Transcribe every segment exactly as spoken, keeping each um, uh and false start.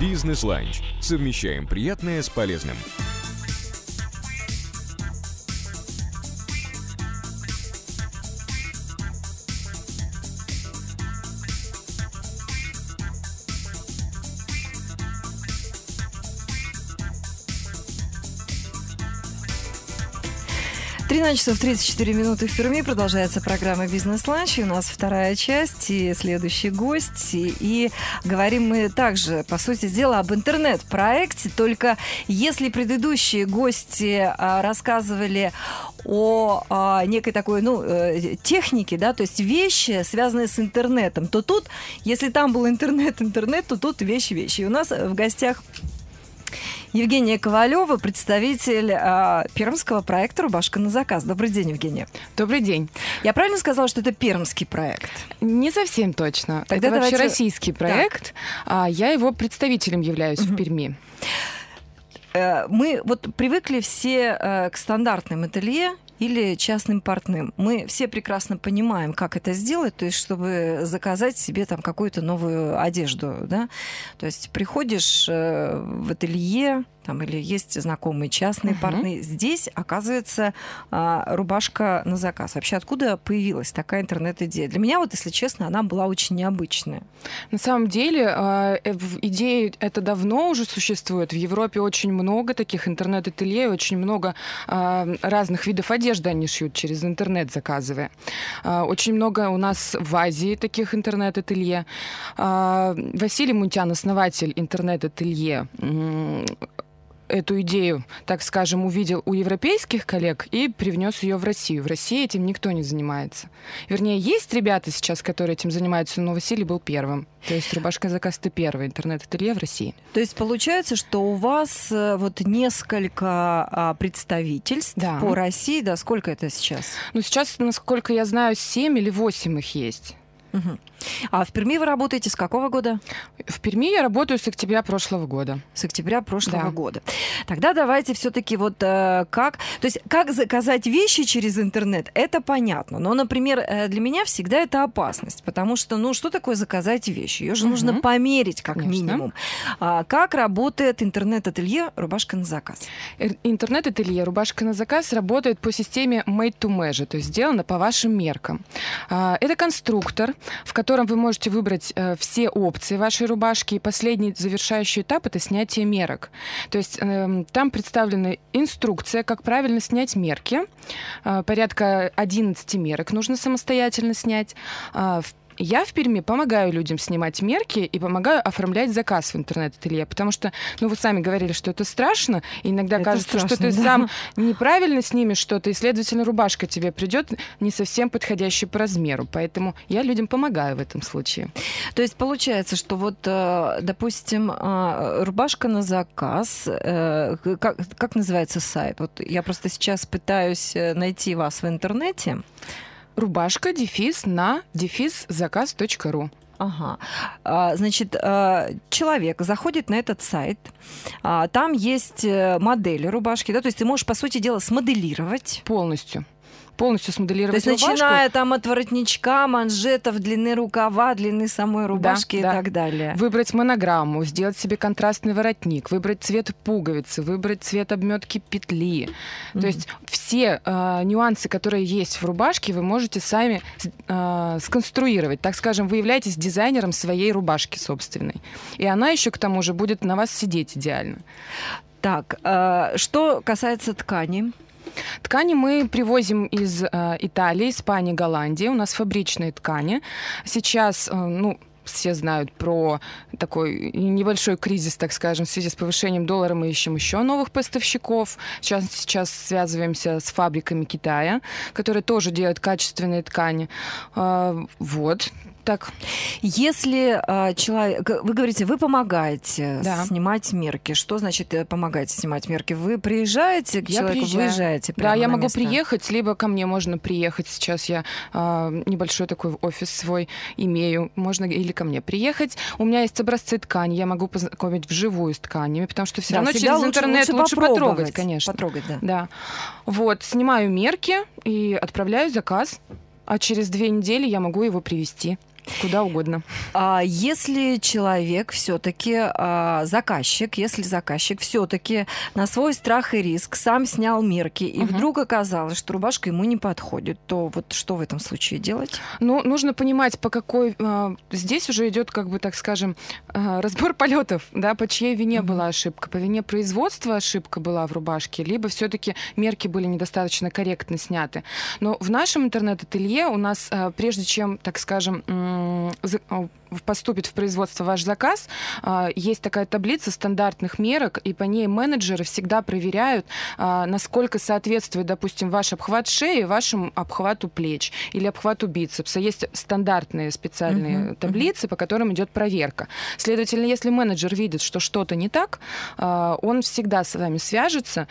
Бизнес-ланч. Совмещаем приятное с полезным. тринадцать часов тридцать четыре минуты в Перми. Продолжается программа «Бизнес-ланч». И у нас вторая часть и следующий гость. И, и говорим мы также, по сути дела, об интернет-проекте. Только если предыдущие гости а, рассказывали о а, некой такой, ну, э, технике, да, то есть вещи, связанные с интернетом, то тут, если там был интернет-интернет, то тут вещи-вещи. И у нас в гостях Евгения Ковалева, представитель э, пермского проекта «Рубашка на заказ». Добрый день, Евгения. Добрый день. Я правильно сказала, что это пермский проект? Не совсем точно. Тогда это давайте... вообще российский проект. А я его представителем являюсь угу. в Перми. Э, мы вот привыкли все э, к стандартным ателье или частным портным. Мы все прекрасно понимаем, как это сделать, то есть чтобы заказать себе там какую-то новую одежду, да. То есть приходишь э, в ателье, там, или есть знакомые частные uh-huh. портные. Здесь, оказывается, э, рубашка на заказ. Вообще, откуда появилась такая интернет-идея? Для меня, вот, если честно, она была очень необычная. На самом деле, э, идея эта давно уже существует. В Европе очень много таких интернет-ателье, очень много э, разных видов одежды они шьют через интернет, заказывая. Очень много у нас в Азии таких интернет-ателье. Василий Мунтян, основатель интернет-ателье, эту идею, так скажем, увидел у европейских коллег и привнес ее в Россию. В России этим никто не занимается. Вернее, есть ребята сейчас, которые этим занимаются, но Василий был первым. То есть «Рубашка на заказ» — это первое интернет-ателье в России. То есть получается, что у вас вот несколько представительств да. по России. Да, сколько это сейчас? Ну, сейчас, насколько я знаю, семь или восемь их есть. Угу. А в Перми вы работаете с какого года? В Перми я работаю с октября прошлого года. С октября прошлого да. года. Тогда давайте все-таки вот э, как... То есть как заказать вещи через интернет, это понятно. Но, например, для меня всегда это опасность. Потому что, ну, что такое заказать вещи? Ее же угу. нужно померить как Конечно. минимум. А как работает интернет-ателье «Рубашка на заказ»? Интернет-ателье «Рубашка на заказ» работает по системе made to measure, то есть сделано по вашим меркам. Это конструктор, в котором вы можете выбрать э, все опции вашей рубашки. И последний завершающий этап — это снятие мерок. То есть э, там представлена инструкция, как правильно снять мерки. Э, порядка одиннадцать мерок нужно самостоятельно снять. Э, в Я в Перми помогаю людям снимать мерки и помогаю оформлять заказ в интернет-ателье, потому что, ну, вы сами говорили, что это страшно, и иногда это кажется, страшно, что ты да. сам неправильно снимешь что-то, и, следовательно, рубашка тебе придет не совсем подходящей по размеру, поэтому я людям помогаю в этом случае. То есть получается, что вот, допустим, рубашка на заказ, как, как называется сайт? Вот я просто сейчас пытаюсь найти вас в интернете. Рубашка, дефис, на, дефис, заказ точка ру. Ага. А, значит, человек заходит на этот сайт, а, там есть модели рубашки, да, то есть ты можешь, по сути дела, смоделировать. Полностью. Полностью смоделировать То есть рубашку. Начиная там от воротничка, манжетов, длины рукава, длины самой рубашки да, и да. так далее. Выбрать монограмму, сделать себе контрастный воротник, выбрать цвет пуговицы, выбрать цвет обметки петли. Mm-hmm. То есть все э, нюансы, которые есть в рубашке, вы можете сами э, сконструировать. Так скажем, вы являетесь дизайнером своей рубашки собственной. И она еще к тому же будет на вас сидеть идеально. Так, э, что касается ткани. Ткани мы привозим из э, Италии, Испании, Голландии. У нас фабричные ткани. Сейчас, э, ну, все знают про такой небольшой кризис, так скажем, в связи с повышением доллара. Мы ищем еще новых поставщиков. Сейчас, сейчас связываемся с фабриками Китая, которые тоже делают качественные ткани. Э, вот. Так. Если э, человек... Вы говорите, вы помогаете да. снимать мерки. Что значит помогаете снимать мерки? Вы приезжаете к я человеку, приезжаю. выезжаете прямо Да, я на могу место? приехать, либо ко мне можно приехать. Сейчас я э, небольшой такой офис свой имею. Можно или ко мне приехать. У меня есть образцы ткани. Я могу познакомить вживую с тканями, потому что все да, равно через лучше, интернет лучше, лучше потрогать, конечно. Потрогать, да. да. Вот, снимаю мерки и отправляю заказ. А через две недели я могу его привезти. куда угодно. А если человек все-таки а, заказчик, если заказчик все-таки на свой страх и риск сам снял мерки, и угу. вдруг оказалось, что рубашка ему не подходит, то вот что в этом случае делать? Ну, нужно понимать, по какой... А, здесь уже идет, как бы, так скажем, а, разбор полетов, да, по чьей вине угу. была ошибка. По вине производства ошибка была в рубашке, либо все-таки мерки были недостаточно корректно сняты. Но в нашем интернет-ателье у нас, а, прежде чем, так скажем, поступит в производство ваш заказ, есть такая таблица стандартных мерок, и по ней менеджеры всегда проверяют, насколько соответствует, допустим, ваш обхват шеи вашему обхвату плеч или обхвату бицепса. Есть стандартные специальные uh-huh, таблицы, uh-huh. по которым идет проверка. Следовательно, если менеджер видит, что что-то не так, он всегда с вами свяжется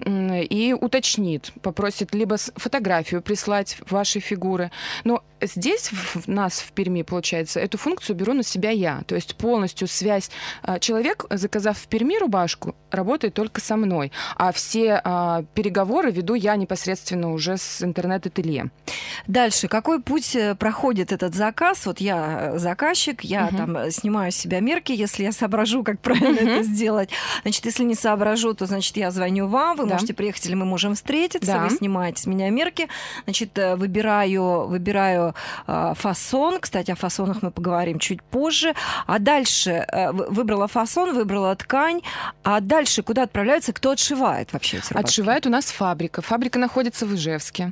и уточнит, попросит либо фотографию прислать вашей фигуры. Но здесь, в нас в Перми, получается, эту функцию беру на себя я. То есть полностью связь. Человек, заказав в Перми рубашку, работает только со мной. А все а, переговоры веду я непосредственно уже с интернет-ателье. Дальше. Какой путь проходит этот заказ? Вот я заказчик, я uh-huh. там снимаю с себя мерки, если я соображу, как правильно uh-huh. это сделать. Значит, если не соображу, то, значит, я звоню вам, вы да. можете приехать, или мы можем встретиться, да. вы снимаете с меня мерки. Значит, выбираю, выбираю э, фасон. Кстати, о фасонах мы поговорим чуть позже. А дальше э, выбрала фасон, выбрала ткань. А дальше куда отправляются? Кто отшивает вообще эти рубашки? Отшивает у нас фабрика. Фабрика находится в Ижевске.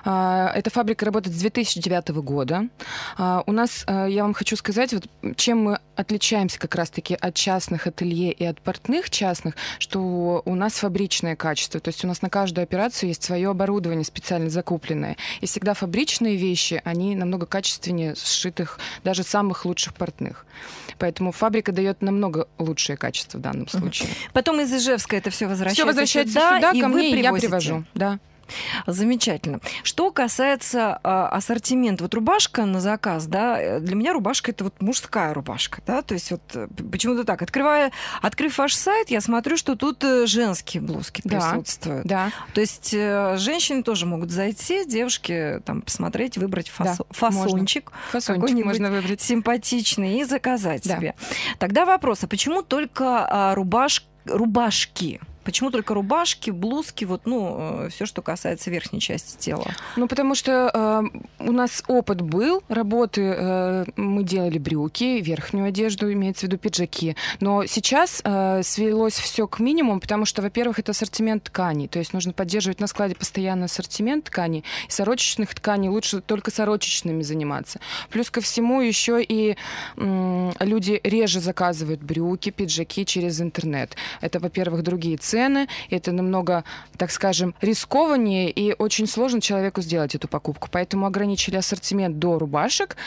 Эта фабрика работает с две тысячи девятого года. У нас, я вам хочу сказать, вот чем мы отличаемся как раз-таки от частных ателье и от портных частных, что у нас фабричное качество. То есть у нас на каждую операцию есть свое оборудование специально закупленное. И всегда фабричные вещи, они намного качественнее сшитых даже самых лучших портных. Поэтому фабрика дает намного лучшее качество в данном случае. Потом из Ижевска это все возвращается, все возвращается сюда, сюда и ко мне, и я привозите. привожу. Да. Замечательно. Что касается э, ассортимента, вот рубашка на заказ, да, для меня рубашка это вот мужская рубашка, да, то есть вот почему-то так, открывая, открыв ваш сайт, я смотрю, что тут женские блузки да, присутствуют. Да. То есть э, женщины тоже могут зайти, девушки там посмотреть, выбрать фасо- да, фасончик, фасончик какой-нибудь можно выбрать симпатичный и заказать да. себе. Тогда вопрос, а почему только а, рубаш, рубашки? Почему только рубашки, блузки, вот, ну, все, что касается верхней части тела? Ну, потому что э, у нас опыт был работы, э, мы делали брюки, верхнюю одежду, имеется в виду пиджаки. Но сейчас э, свелось все к минимуму, потому что, во-первых, это ассортимент тканей, то есть нужно поддерживать на складе постоянно ассортимент тканей. И сорочечных тканей лучше только сорочечными заниматься. Плюс ко всему еще и э, люди реже заказывают брюки, пиджаки через интернет. Это, во-первых, другие цены. Цены. Это намного, так скажем, рискованнее, и очень сложно человеку сделать эту покупку. Поэтому ограничили ассортимент до рубашек,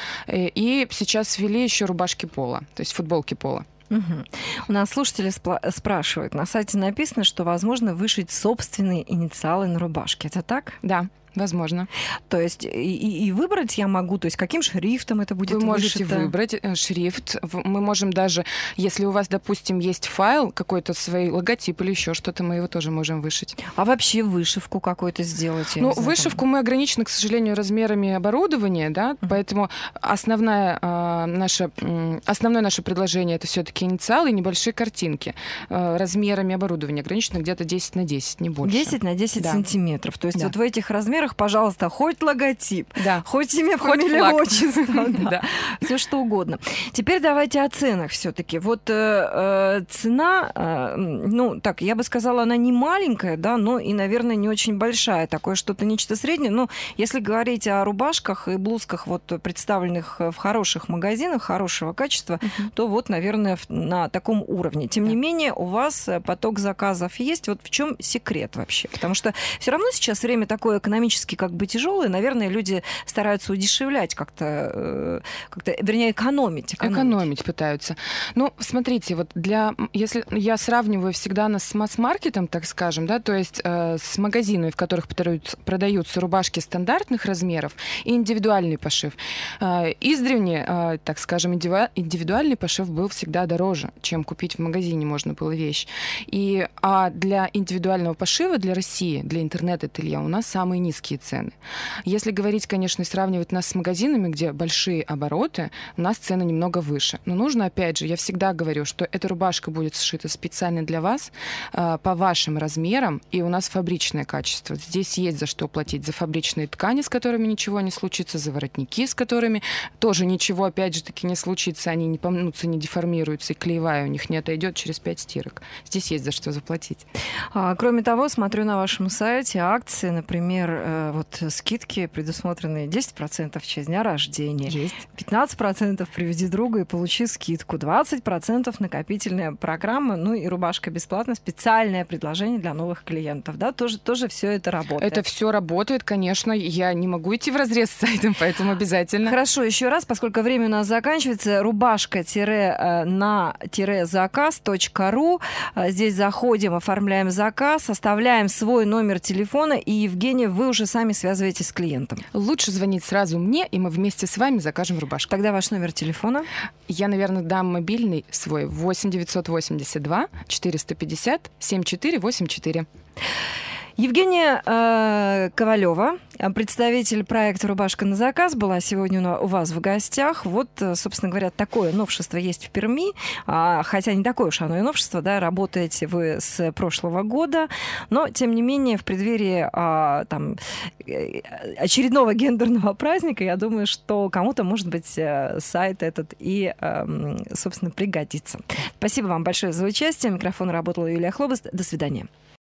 и сейчас ввели еще рубашки пола, то есть футболки пола. Угу. У нас слушатели спла- спрашивают, на сайте написано, что возможно вышить собственные инициалы на рубашке. Это так? Да. Возможно. То есть и, и выбрать я могу, то есть каким шрифтом это будет вышито? Вы можете выбрать шрифт. Мы можем даже, если у вас, допустим, есть файл, какой-то свой логотип или еще что-то, мы его тоже можем вышить. А вообще вышивку какую-то сделать? Ну, вышивку мы ограничены, к сожалению, размерами оборудования, да, uh-huh. поэтому основная, э, наша, э, основное наше предложение это все-таки инициалы и небольшие картинки. Э, размерами оборудования ограничено где-то десять на десять, не больше. десять на десять да. сантиметров. То есть да. вот в этих размерах, пожалуйста, хоть логотип, да. хоть имя, хоть фамилия, отчество, да. все что угодно. Теперь давайте о ценах все-таки. Вот э, цена, э, ну так, я бы сказала, она не маленькая, да, но и, наверное, не очень большая, такое что-то нечто среднее. Но если говорить о рубашках и блузках, вот представленных в хороших магазинах хорошего качества, uh-huh. то вот, наверное, на таком уровне. Тем да. не менее, у вас поток заказов есть. Вот в чем секрет вообще? Потому что все равно сейчас время такое экономическое, как бы тяжелые, наверное, люди стараются удешевлять как-то, как-то вернее, экономить, экономить. Экономить пытаются. Ну, смотрите, вот для, если я сравниваю всегда нас с масс-маркетом, так скажем, да, то есть э, с магазинами, в которых продаются, продаются рубашки стандартных размеров и индивидуальный пошив. Э, издревле, э, так скажем, индивидуальный пошив был всегда дороже, чем купить в магазине можно было вещь. И, а для индивидуального пошива, для России, для интернет-ателье у нас самые низкие низкие цены. Если говорить, конечно, и сравнивать нас с магазинами, где большие обороты, у нас цены немного выше. Но нужно, опять же, я всегда говорю, что эта рубашка будет сшита специально для вас, по вашим размерам, и у нас фабричное качество. Здесь есть за что платить. За фабричные ткани, с которыми ничего не случится, за воротники, с которыми тоже ничего, опять же таки, не случится, они не помнутся, не деформируются, и клеевая у них не отойдет через пять стирок. Здесь есть за что заплатить. А, кроме того, смотрю на вашем сайте акции, например, вот скидки предусмотренные десять процентов в честь дня рождения, Есть. пятнадцать процентов приведи друга и получи скидку, двадцать процентов накопительная программа, ну и рубашка бесплатно, специальное предложение для новых клиентов, да, тоже, тоже все это работает. Это все работает, конечно, я не могу идти вразрез с сайтом, поэтому обязательно. Хорошо, еще раз, поскольку время у нас заканчивается, рубашка-на-заказ точка ру, здесь заходим, оформляем заказ, оставляем свой номер телефона, и, Евгения, вы уже сами связываетесь с клиентом. Лучше звонить сразу мне, и мы вместе с вами закажем рубашку. Тогда ваш номер телефона? Я, наверное, дам мобильный свой восемь девятьсот восемьдесят два четыреста пятьдесят семьдесят четыре восемьдесят четыре. Евгения э, Ковалева, представитель проекта «Рубашка на заказ», была сегодня у вас в гостях. Вот, собственно говоря, такое новшество есть в Перми, а, хотя не такое уж оно и новшество, да, работаете вы с прошлого года, но, тем не менее, в преддверии а, там, очередного гендерного праздника, я думаю, что кому-то, может быть, сайт этот и, собственно, пригодится. Спасибо вам большое за участие. Микрофон работала Юлия Хлобост. До свидания.